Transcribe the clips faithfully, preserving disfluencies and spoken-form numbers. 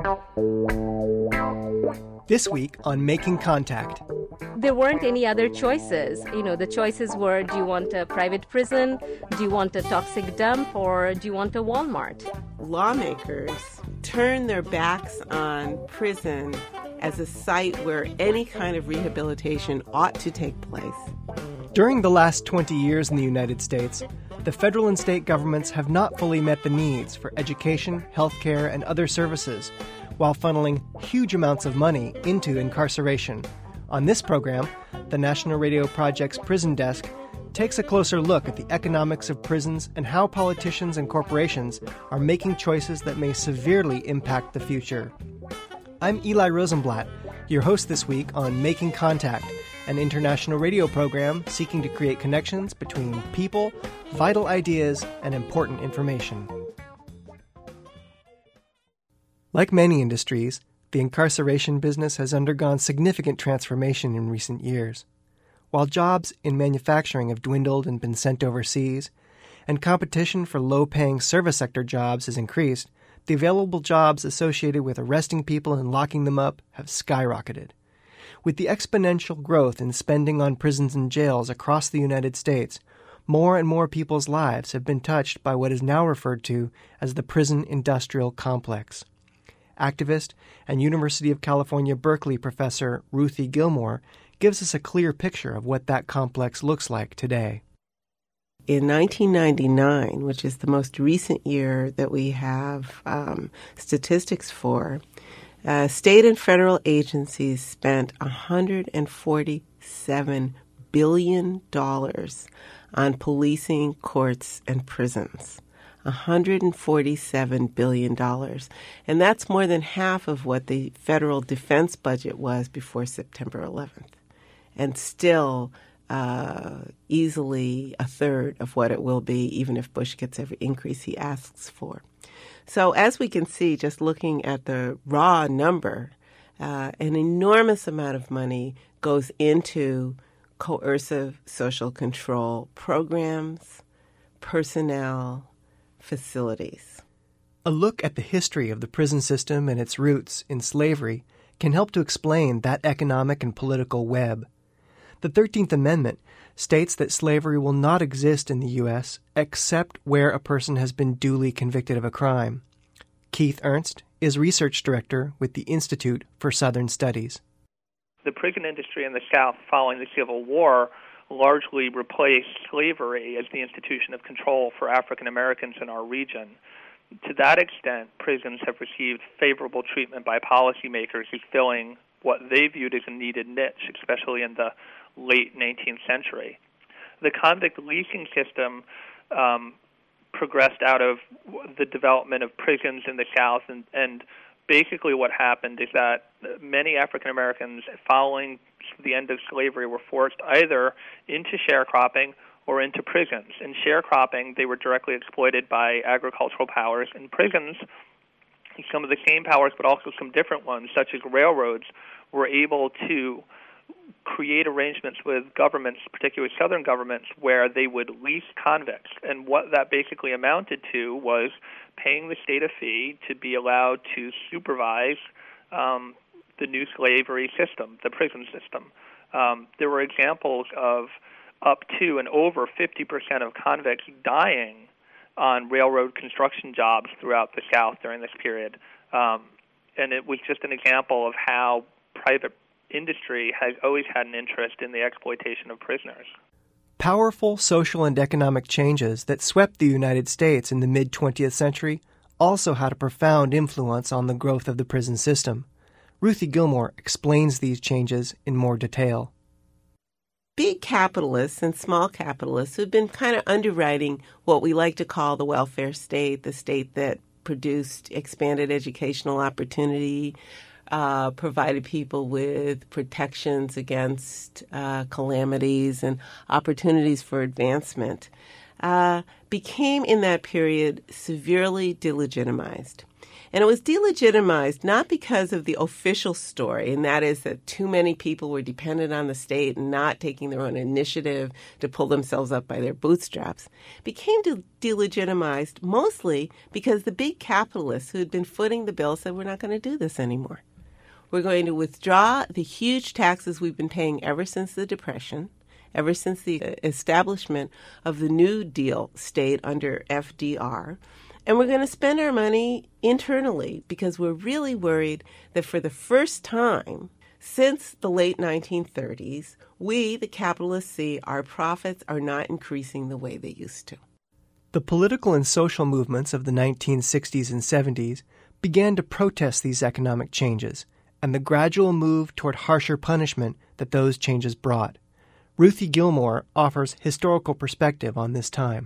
This week on Making Contact. There weren't any other choices. You know, the choices were, do you want a private prison? Do you want a toxic dump? Or do you want a Walmart? Lawmakers turn their backs on prison as a site where any kind of rehabilitation ought to take place. During the last twenty years in the United States, the federal and state governments have not fully met the needs for education, healthcare, and other services, while funneling huge amounts of money into incarceration. On this program, the National Radio Project's Prison Desk takes a closer look at the economics of prisons and how politicians and corporations are making choices that may severely impact the future. I'm Eli Rosenblatt, your host this week on Making Contact, an international radio program seeking to create connections between people, vital ideas, and important information. Like many industries, the incarceration business has undergone significant transformation in recent years. While jobs in manufacturing have dwindled and been sent overseas, and competition for low-paying service sector jobs has increased, the available jobs associated with arresting people and locking them up have skyrocketed. With the exponential growth in spending on prisons and jails across the United States, more and more people's lives have been touched by what is now referred to as the prison industrial complex. Activist and University of California, Berkeley professor Ruthie Gilmore gives us a clear picture of what that complex looks like today. In nineteen ninety-nine, which is the most recent year that we have um, statistics for, uh, state and federal agencies spent one hundred forty-seven billion dollars on policing, courts, and prisons. one hundred forty-seven billion dollars. And that's more than half of what the federal defense budget was before September eleventh. And still uh, easily a third of what it will be, even if Bush gets every increase he asks for. So as we can see, just looking at the raw number, uh, an enormous amount of money goes into coercive social control programs, personnel, facilities. A look at the history of the prison system and its roots in slavery can help to explain that economic and political web. The thirteenth Amendment states that slavery will not exist in the U S except where a person has been duly convicted of a crime. Keith Ernst is research director with the Institute for Southern Studies. The prison industry in the South following the Civil War largely replaced slavery as the institution of control for African Americans in our region. To that extent, prisons have received favorable treatment by policymakers who filling what they viewed as a needed niche, especially in the late nineteenth century. The convict leasing system um, progressed out of the development of prisons in the South, and, and basically what happened is that many African Americans following the end of slavery were forced either into sharecropping or into prisons. In sharecropping, they were directly exploited by agricultural powers. In prisons, some of the same powers, but also some different ones, such as railroads, were able to create arrangements with governments, particularly southern governments, where they would lease convicts. And what that basically amounted to was paying the state a fee to be allowed to supervise um, the new slavery system, the prison system. Um, there were examples of up to and over fifty percent of convicts dying on railroad construction jobs throughout the South during this period. Um, and it was just an example of how private industry has always had an interest in the exploitation of prisoners. Powerful social and economic changes that swept the United States in the mid-twentieth century also had a profound influence on the growth of the prison system. Ruthie Gilmore explains these changes in more detail. Big capitalists and small capitalists who've been kind of underwriting what we like to call the welfare state, the state that produced expanded educational opportunity, uh, provided people with protections against uh, calamities and opportunities for advancement, uh, became in that period severely delegitimized. And it was delegitimized not because of the official story, and that is that too many people were dependent on the state and not taking their own initiative to pull themselves up by their bootstraps. It became de- delegitimized mostly because the big capitalists who had been footing the bill said, we're not going to do this anymore. We're going to withdraw the huge taxes we've been paying ever since the Depression, ever since the establishment of the New Deal state under F D R. And we're going to spend our money internally because we're really worried that for the first time since the late nineteen thirties, we, the capitalists, see our profits are not increasing the way they used to. The political and social movements of the nineteen sixties and seventies began to protest these economic changes and the gradual move toward harsher punishment that those changes brought. Ruthie Gilmore offers historical perspective on this time.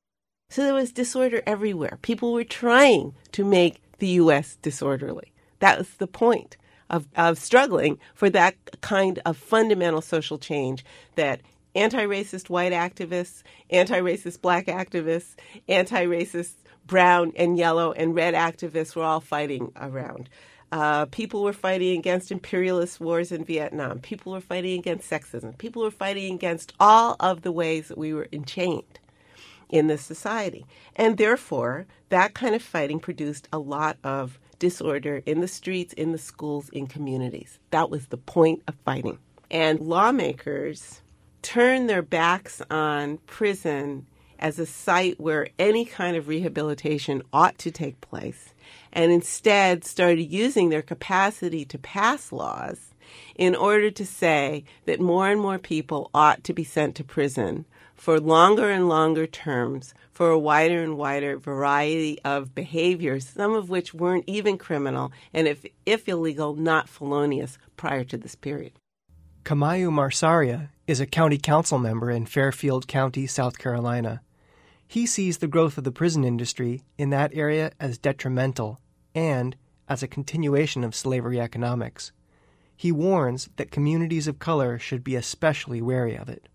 So there was disorder everywhere. People were trying to make the U S disorderly. That was the point of, of struggling for that kind of fundamental social change that anti-racist white activists, anti-racist black activists, anti-racist brown and yellow and red activists were all fighting around. Uh, people were fighting against imperialist wars in Vietnam. People were fighting against sexism. People were fighting against all of the ways that we were enchained in this society. And therefore, that kind of fighting produced a lot of disorder in the streets, in the schools, in communities. That was the point of fighting. And lawmakers turned their backs on prison as a site where any kind of rehabilitation ought to take place, and instead started using their capacity to pass laws in order to say that more and more people ought to be sent to prison for longer and longer terms, for a wider and wider variety of behaviors, some of which weren't even criminal, and if, if illegal, not felonious prior to this period. Kamayu Marsaria is a county council member in Fairfield County, South Carolina. He sees the growth of the prison industry in that area as detrimental and as a continuation of slavery economics. He warns that communities of color should be especially wary of it.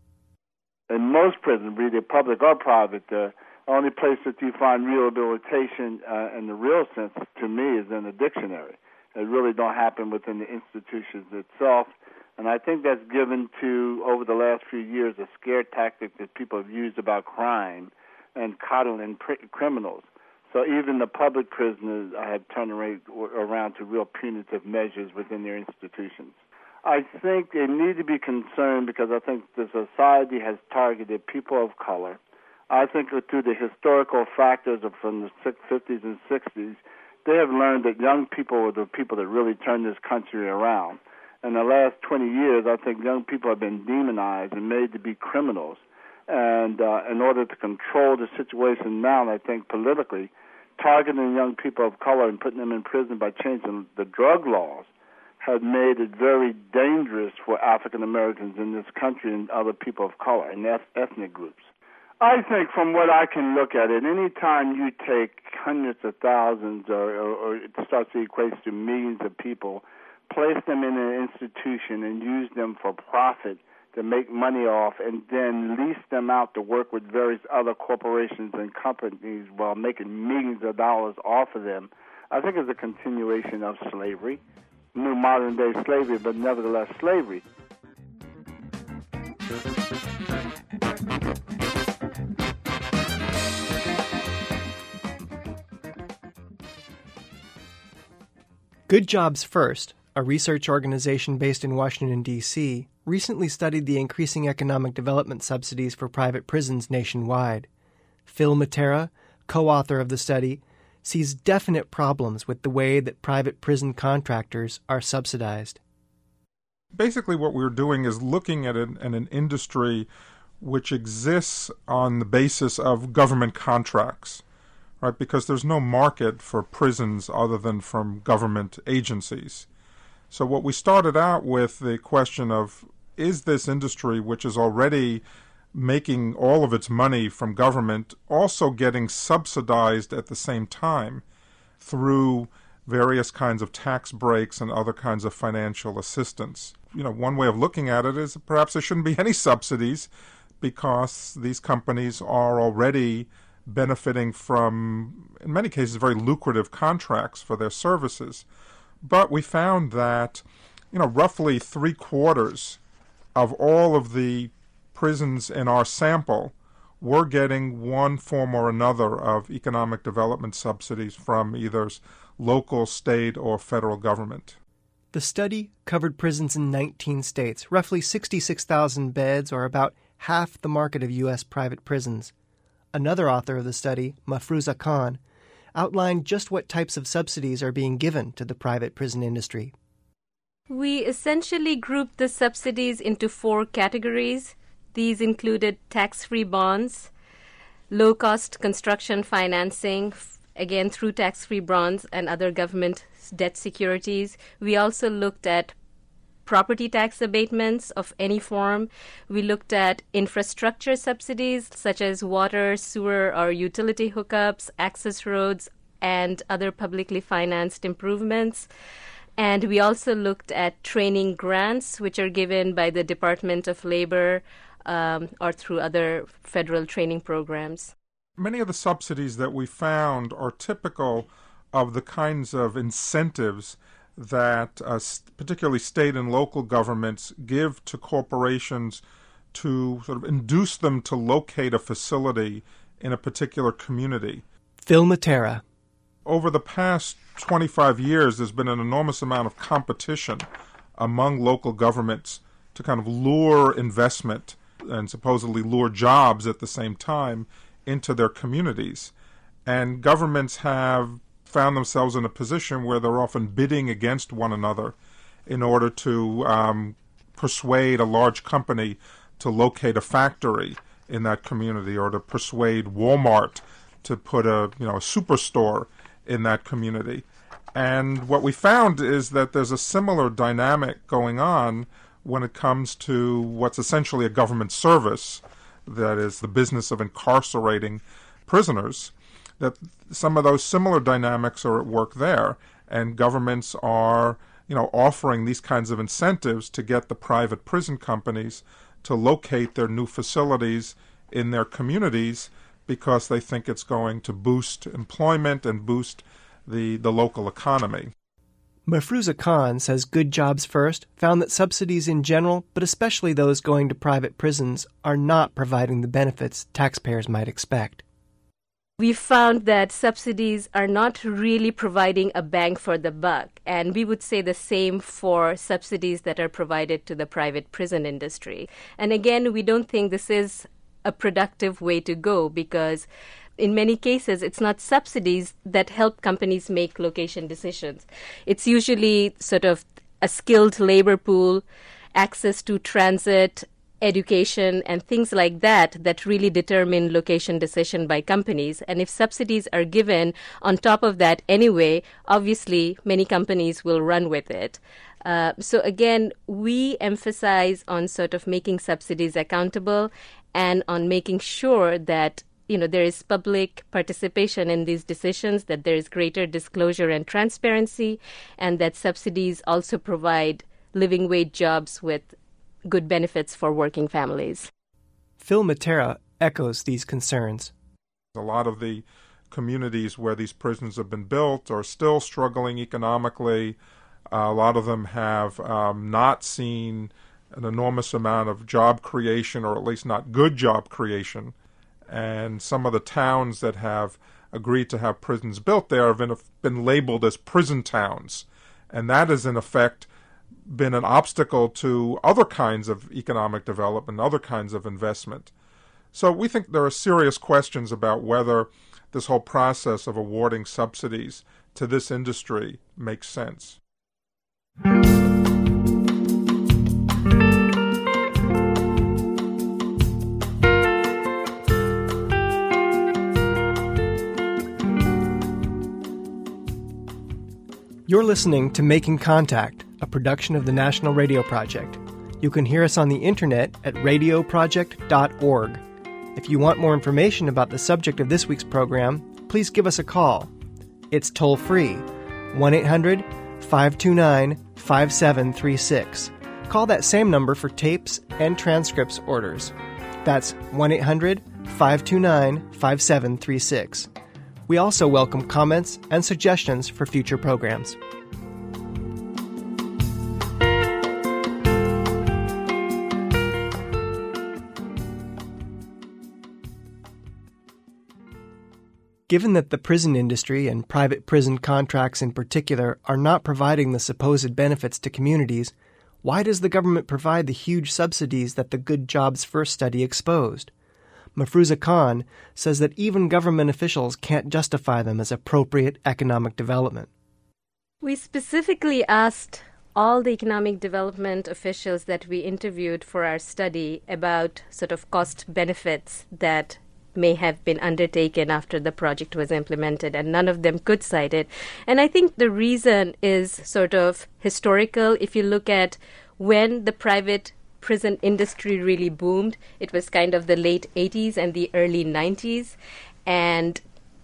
In most prisons, be they public or private, the only place that you find rehabilitation uh, in the real sense, to me, is in the dictionary. It really don't happen within the institutions itself. And I think that's given to, over the last few years, a scare tactic that people have used about crime and coddling pr- criminals. So even the public prisoners have turned around to real punitive measures within their institutions. I think they need to be concerned because I think the society has targeted people of color. I think through the historical factors of from the fifties and sixties, they have learned that young people are the people that really turn this country around. In the last twenty years, I think young people have been demonized and made to be criminals. And uh, in order to control the situation now, I think politically, targeting young people of color and putting them in prison by changing the drug laws had made it very dangerous for African Americans in this country and other people of color and ethnic groups. I think from what I can look at it, any time you take hundreds of thousands or, or, or it starts to equate to millions of people, place them in an institution and use them for profit to make money off and then lease them out to work with various other corporations and companies while making millions of dollars off of them, I think is a continuation of slavery, new modern-day slavery, but nevertheless slavery. Good Jobs First, a research organization based in Washington, D C, recently studied the increasing economic development subsidies for private prisons nationwide. Phil Matera, co-author of the study, sees definite problems with the way that private prison contractors are subsidized. Basically what we're doing is looking at an, at an industry which exists on the basis of government contracts, right? Because there's no market for prisons other than from government agencies. So what we started out with the question of, is this industry, which is already making all of its money from government, also getting subsidized at the same time through various kinds of tax breaks and other kinds of financial assistance? You know, one way of looking at it is perhaps there shouldn't be any subsidies because these companies are already benefiting from, in many cases, very lucrative contracts for their services. But we found that, you know, roughly three quarters of all of the prisons in our sample were getting one form or another of economic development subsidies from either local, state, or federal government. The study covered prisons in nineteen states, roughly sixty-six thousand beds, or about half the market of U S private prisons. Another author of the study, Mahfouza Khan, outlined just what types of subsidies are being given to the private prison industry. We essentially grouped the subsidies into four categories. These included tax-free bonds, low-cost construction financing, again through tax-free bonds and other government debt securities. We also looked at property tax abatements of any form. We looked at infrastructure subsidies such as water, sewer, or utility hookups, access roads, and other publicly financed improvements. And we also looked at training grants, which are given by the Department of Labor um, or through other federal training programs. Many of the subsidies that we found are typical of the kinds of incentives that uh, particularly state and local governments give to corporations to sort of induce them to locate a facility in a particular community. Phil Matera. Over the past twenty-five years, there's been an enormous amount of competition among local governments to kind of lure investment and supposedly lure jobs at the same time into their communities. And governments have found themselves in a position where they're often bidding against one another in order to um, persuade a large company to locate a factory in that community, or to persuade Walmart to put a you know a superstore in that community. And what we found is that there's a similar dynamic going on when it comes to what's essentially a government service, that is the business of incarcerating prisoners, that some of those similar dynamics are at work there, and governments are, you know, offering these kinds of incentives to get the private prison companies to locate their new facilities in their communities because they think it's going to boost employment and boost the, the local economy. Mahfouza Khan says Good Jobs First found that subsidies in general, but especially those going to private prisons, are not providing the benefits taxpayers might expect. We found that subsidies are not really providing a bang for the buck, and we would say the same for subsidies that are provided to the private prison industry. And again, we don't think this is a productive way to go, because in many cases, it's not subsidies that help companies make location decisions. It's usually sort of a skilled labor pool, access to transit, education, and things like that that really determine location decision by companies. And if subsidies are given on top of that anyway, obviously many companies will run with it. Uh, so again, we emphasize on sort of making subsidies accountable and on making sure that you know, there is public participation in these decisions, that there is greater disclosure and transparency, and that subsidies also provide living wage jobs with good benefits for working families. Phil Matera echoes these concerns. A lot of the communities where these prisons have been built are still struggling economically. Uh, a lot of them have um, not seen an enormous amount of job creation, or at least not good job creation. And some of the towns that have agreed to have prisons built there have been, been labeled as prison towns. And that has, in effect, been an obstacle to other kinds of economic development, other kinds of investment. So we think there are serious questions about whether this whole process of awarding subsidies to this industry makes sense. You're listening to Making Contact, a production of the National Radio Project. You can hear us on the internet at radio project dot org. If you want more information about the subject of this week's program, please give us a call. It's toll-free, one eight hundred five two nine five seven three six. Call that same number for tapes and transcripts orders. That's one eight hundred five two nine, five seven three six. We also welcome comments and suggestions for future programs. Given that the prison industry and private prison contracts in particular are not providing the supposed benefits to communities, why does the government provide the huge subsidies that the Good Jobs First study exposed? Mafruza Khan says that even government officials can't justify them as appropriate economic development. We specifically asked all the economic development officials that we interviewed for our study about sort of cost benefits that may have been undertaken after the project was implemented, and none of them could cite it. And I think the reason is sort of historical. If you look at when the private prison industry really boomed, it was kind of the late eighties and the early nineties. And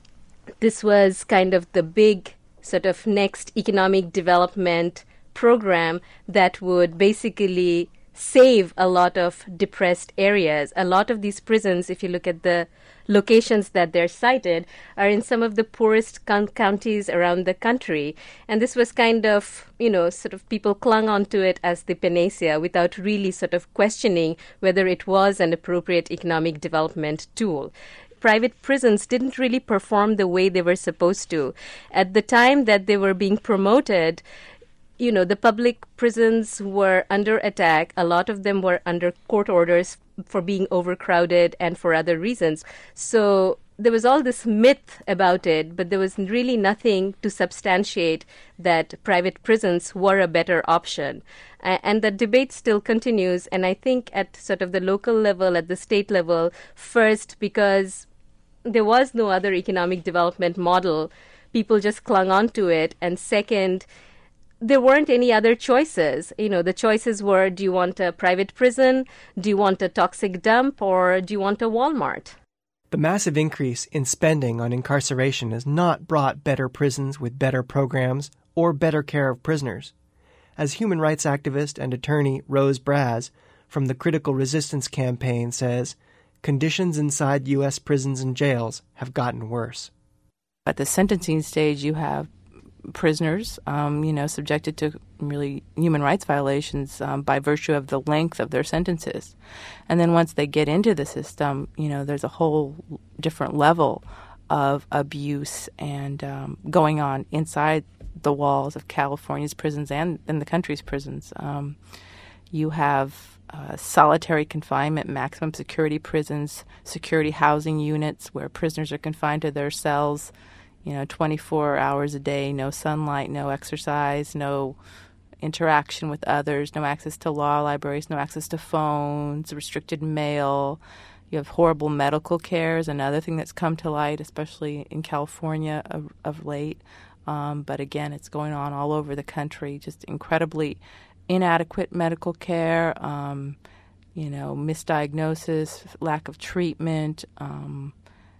this was kind of the big sort of next economic development program that would basically save a lot of depressed areas. A lot of these prisons, if you look at the locations that they're cited, are in some of the poorest con- counties around the country. And this was kind of, you know, sort of people clung onto it as the panacea without really sort of questioning whether it was an appropriate economic development tool. Private prisons didn't really perform the way they were supposed to. At the time that they were being promoted, you know, the public prisons were under attack. A lot of them were under court orders for being overcrowded and for other reasons. So there was all this myth about it, but there was really nothing to substantiate that private prisons were a better option. Uh, and the debate still continues. And I think at sort of the local level, at the state level, first, because there was no other economic development model, people just clung on to it. And second, there weren't any other choices. You know, the choices were, do you want a private prison? Do you want a toxic dump? Or do you want a Walmart? The massive increase in spending on incarceration has not brought better prisons with better programs or better care of prisoners. As human rights activist and attorney Rose Braz from the Critical Resistance Campaign says, conditions inside U S prisons and jails have gotten worse. At the sentencing stage, you have prisoners, um, you know, subjected to really human rights violations um, by virtue of the length of their sentences. And then once they get into the system, you know, there's a whole different level of abuse and um, going on inside the walls of California's prisons and in the country's prisons. Um, you have uh, solitary confinement, maximum security prisons, security housing units where prisoners are confined to their cells, you know, twenty-four hours a day, no sunlight, no exercise, no interaction with others, no access to law libraries, no access to phones, restricted mail. You have horrible medical care is another thing that's come to light, especially in California of, of late. Um, but again, it's going on all over the country, just incredibly inadequate medical care, um, you know, misdiagnosis, lack of treatment, um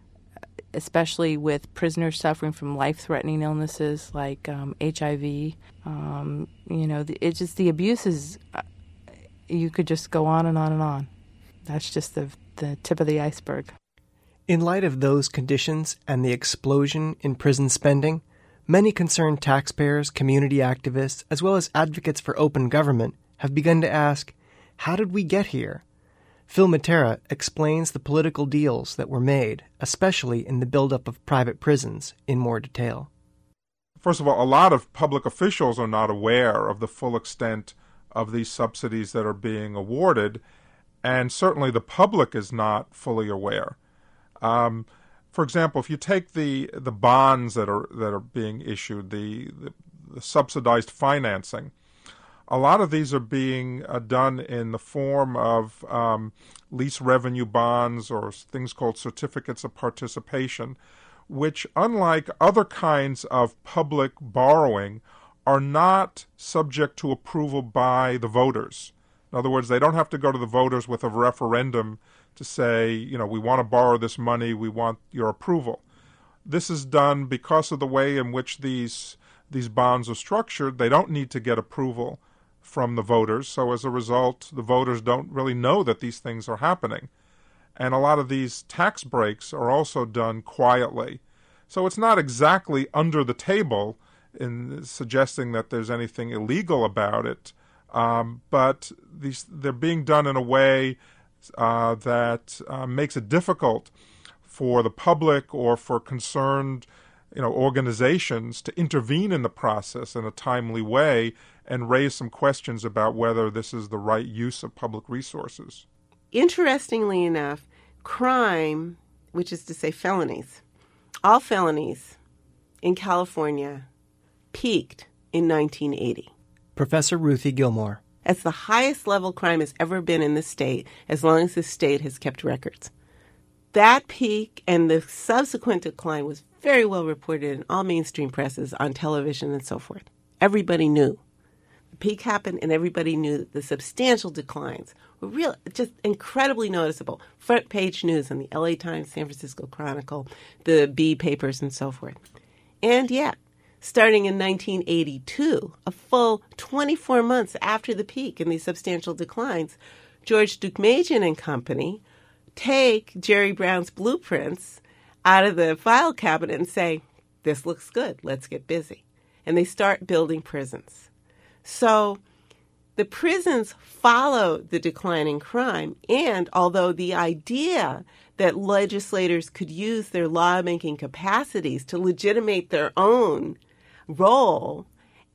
especially with prisoners suffering from life-threatening illnesses like um, H I V. Um, you know, the, it's just the abuses, uh, you could just go on and on and on. That's just the, the tip of the iceberg. In light of those conditions and the explosion in prison spending, many concerned taxpayers, community activists, as well as advocates for open government have begun to ask, how did we get here? Phil Matera explains the political deals that were made, especially in the buildup of private prisons, in more detail. First of all, a lot of public officials are not aware of the full extent of these subsidies that are being awarded, and certainly the public is not fully aware. Um, for example, if you take the the bonds that are that are being issued, the, the, the subsidized financing, a lot of these are being uh, done in the form of um, lease revenue bonds or things called certificates of participation, which, unlike other kinds of public borrowing, are not subject to approval by the voters. In other words, they don't have to go to the voters with a referendum to say, you know, we want to borrow this money, we want your approval. This is done because of the way in which these these bonds are structured. They don't need to get approval from the voters, so as a result, the voters don't really know that these things are happening. And a lot of these tax breaks are also done quietly. So it's not exactly under the table in suggesting that there's anything illegal about it, um, but these, they're being done in a way uh, that uh, makes it difficult for the public or for concerned you know, organizations to intervene in the process in a timely way and raise some questions about whether this is the right use of public resources. Interestingly enough, crime, which is to say felonies, all felonies in California peaked in nineteen eighty. Professor Ruthie Gilmore. That's the highest level crime has ever been in the state, as long as the state has kept records. That peak and the subsequent decline was very well reported in all mainstream presses, on television, and so forth. Everybody knew. The peak happened, and everybody knew that the substantial declines were real, just incredibly noticeable. Front page news in the L A Times, San Francisco Chronicle, the B papers, and so forth. And yet, starting in nineteen eighty-two, a full twenty-four months after the peak and these substantial declines, George Deukmejian and company take Jerry Brown's blueprints out of the file cabinet and say, this looks good, let's get busy. And they start building prisons. So the prisons follow the decline in crime, and although the idea that legislators could use their lawmaking capacities to legitimate their own role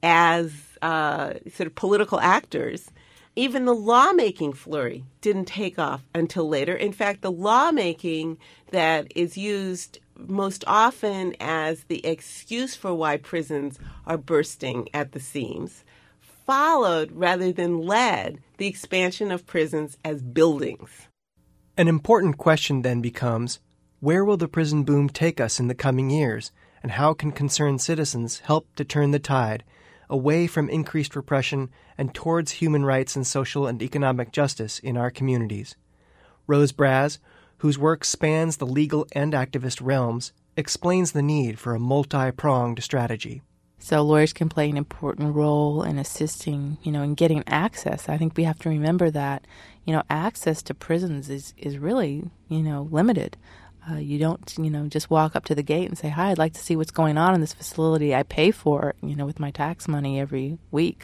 as uh, sort of political actors, even the lawmaking flurry didn't take off until later. In fact, the lawmaking that is used most often as the excuse for why prisons are bursting at the seams followed rather than led the expansion of prisons as buildings. An important question then becomes, where will the prison boom take us in the coming years, and how can concerned citizens help to turn the tide away from increased repression and towards human rights and social and economic justice in our communities? Rose Braz, whose work spans the legal and activist realms, explains the need for a multi-pronged strategy. So lawyers can play an important role in assisting, you know, in getting access. I think we have to remember that, you know, access to prisons is, is really, you know, limited. Uh, you don't, you know, just walk up to the gate and say, hi, I'd like to see what's going on in this facility I pay for, you know, with my tax money every week.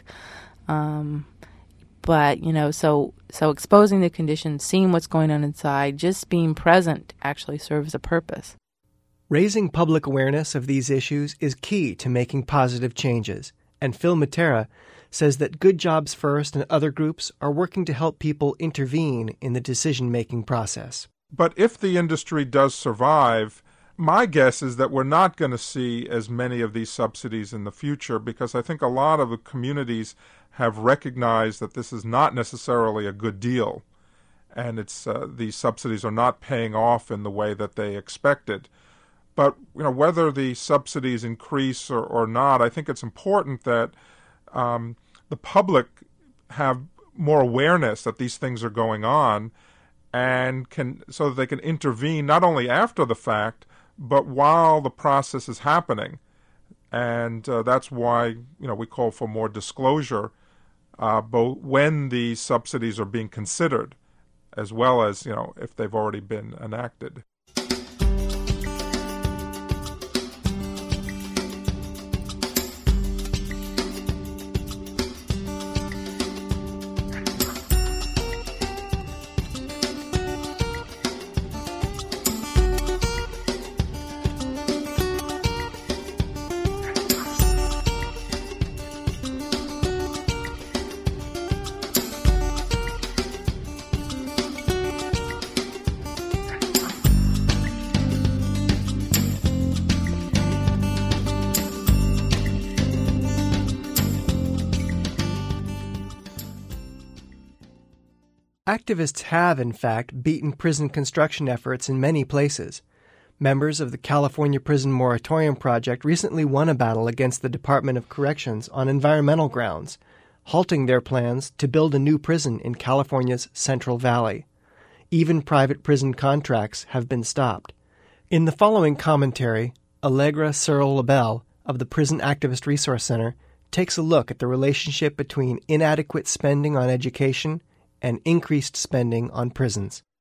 Um, but, you know, so so exposing the conditions, seeing what's going on inside, just being present actually serves a purpose. Raising public awareness of these issues is key to making positive changes, and Phil Matera says that Good Jobs First and other groups are working to help people intervene in the decision-making process. But if the industry does survive, my guess is that we're not going to see as many of these subsidies in the future, because I think a lot of the communities have recognized that this is not necessarily a good deal, and it's uh, these subsidies are not paying off in the way that they expected. But you know, whether the subsidies increase or, or not, I think it's important that um, the public have more awareness that these things are going on, and can so that they can intervene not only after the fact, but while the process is happening. And uh, that's why you know we call for more disclosure, uh, both when the subsidies are being considered, as well as you know if they've already been enacted. Activists have, in fact, beaten prison construction efforts in many places. Members of the California Prison Moratorium Project recently won a battle against the Department of Corrections on environmental grounds, halting their plans to build a new prison in California's Central Valley. Even private prison contracts have been stopped. In the following commentary, Allegra Searle-Labelle of the Prison Activist Resource Center takes a look at the relationship between inadequate spending on education and increased spending on prisons.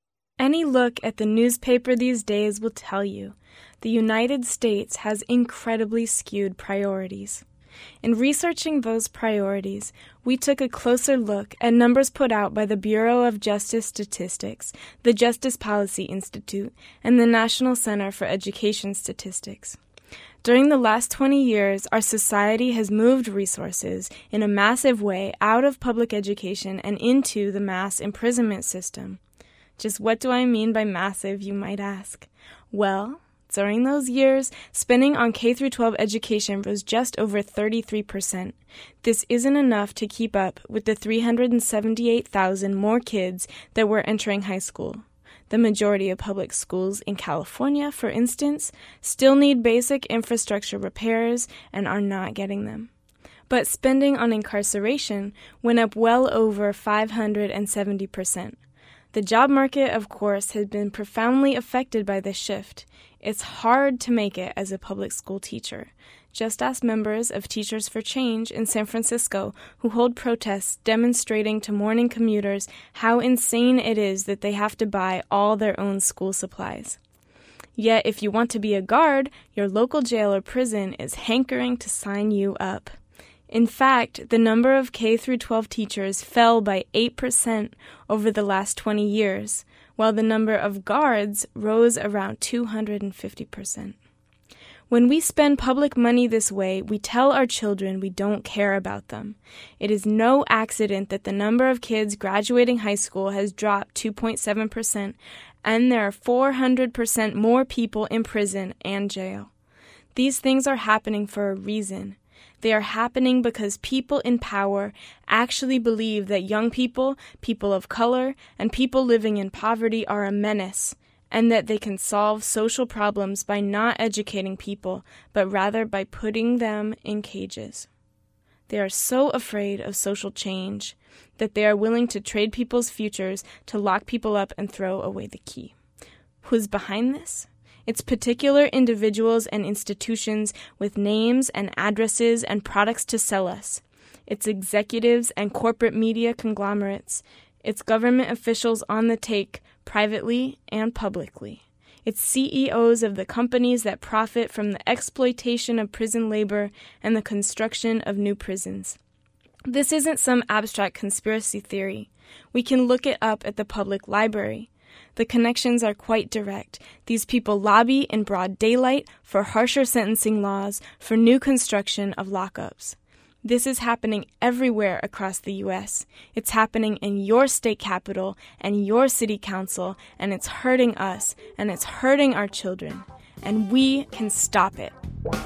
Any look at the newspaper these days will tell you the United States has incredibly skewed priorities. In researching those priorities, we took a closer look at numbers put out by the Bureau of Justice Statistics, the Justice Policy Institute, and the National Center for Education Statistics. During the last twenty years, our society has moved resources in a massive way out of public education and into the mass imprisonment system. Just what do I mean by massive, you might ask? Well, during those years, spending on K through twelve education rose just over thirty-three percent. This isn't enough to keep up with the three hundred seventy-eight thousand more kids that were entering high school. The majority of public schools in California, for instance, still need basic infrastructure repairs and are not getting them. But spending on incarceration went up well over five hundred seventy percent. The job market, of course, has been profoundly affected by this shift. It's hard to make it as a public school teacher. Just ask members of Teachers for Change in San Francisco who hold protests demonstrating to morning commuters how insane it is that they have to buy all their own school supplies. Yet, if you want to be a guard, your local jail or prison is hankering to sign you up. In fact, the number of K through twelve teachers fell by eight percent over the last twenty years, while the number of guards rose around two hundred fifty percent. When we spend public money this way, we tell our children we don't care about them. It is no accident that the number of kids graduating high school has dropped two point seven percent, and there are four hundred percent more people in prison and jail. These things are happening for a reason. They are happening because people in power actually believe that young people, people of color, and people living in poverty are a menace, and that they can solve social problems by not educating people, but rather by putting them in cages. They are so afraid of social change that they are willing to trade people's futures to lock people up and throw away the key. Who's behind this? It's particular individuals and institutions with names and addresses and products to sell us. It's executives and corporate media conglomerates. It's government officials on the take, privately and publicly. It's C E Os of the companies that profit from the exploitation of prison labor and the construction of new prisons. This isn't some abstract conspiracy theory. We can look it up at the public library. The connections are quite direct. These people lobby in broad daylight for harsher sentencing laws, for new construction of lockups. This is happening everywhere across the U S. It's happening in your state capital and your city council, and it's hurting us, and it's hurting our children. And we can stop it.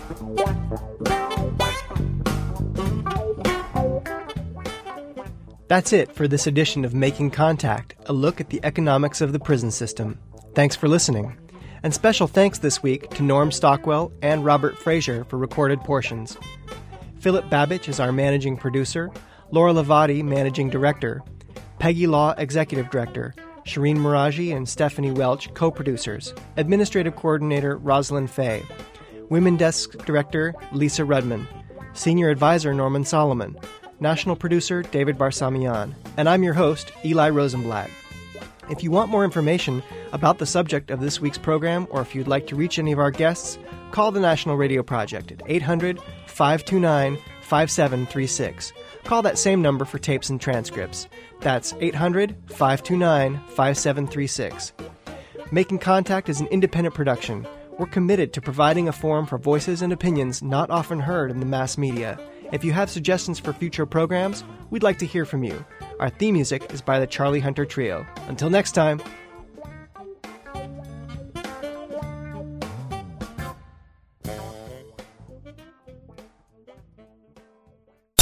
That's it for this edition of Making Contact, a look at the economics of the prison system. Thanks for listening. And special thanks this week to Norm Stockwell and Robert Frazier for recorded portions. Philip Babbage is our managing producer, Laura Lavati, managing director, Peggy Law, executive director, Shireen Meraji and Stephanie Welch, co-producers, administrative coordinator Rosalind Fay, women desk director Lisa Rudman, senior advisor Norman Solomon, national producer David Barsamian, and I'm your host, Eli Rosenblatt. If you want more information about the subject of this week's program, or if you'd like to reach any of our guests, call the National Radio Project at eight hundred, five two nine, five seven three six. Call that same number for tapes and transcripts. That's eight hundred, five two nine, five seven three six. Making Contact is an independent production. We're committed to providing a forum for voices and opinions not often heard in the mass media. If you have suggestions for future programs, we'd like to hear from you. Our theme music is by the Charlie Hunter Trio. Until next time.